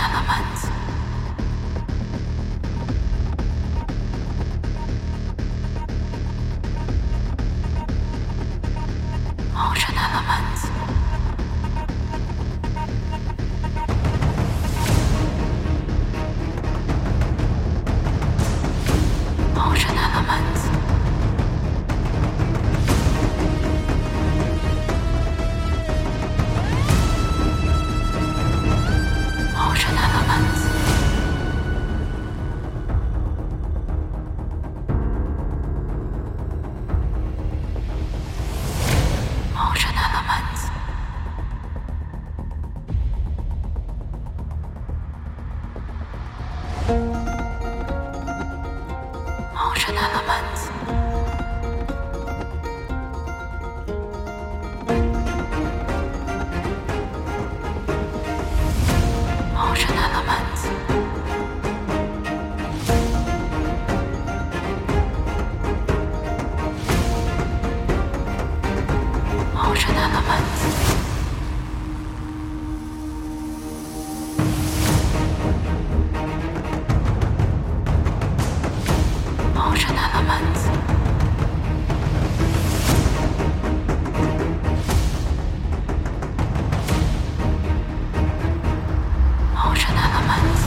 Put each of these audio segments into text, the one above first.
Elements. Ocean Elements. Ocean Elements. Ocean Elements. Ocean Elements. Ocean Elements. Ocean Elements. Ocean Elements. Ocean Elements. Ocean Elements.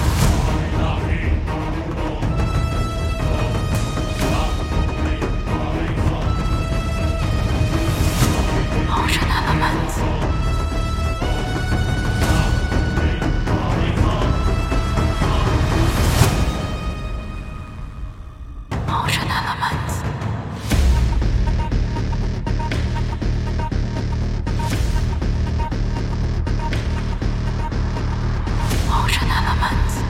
Ocean Elements. Ocean Elements. Ocean Elements.